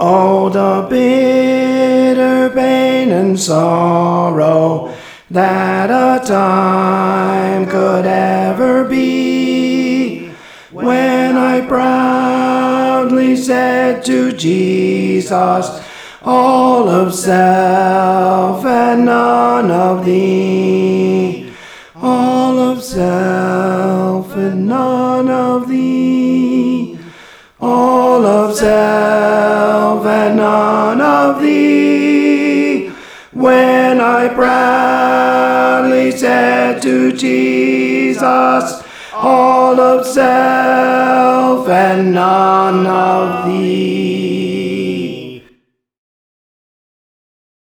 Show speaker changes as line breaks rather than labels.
Oh, the bitter pain and sorrow that a time could ever be, when I proudly said to Jesus, all of self and none of thee. All of self and none of thee. All of self and none of thee. When I proudly said to Jesus, all of self and none of thee.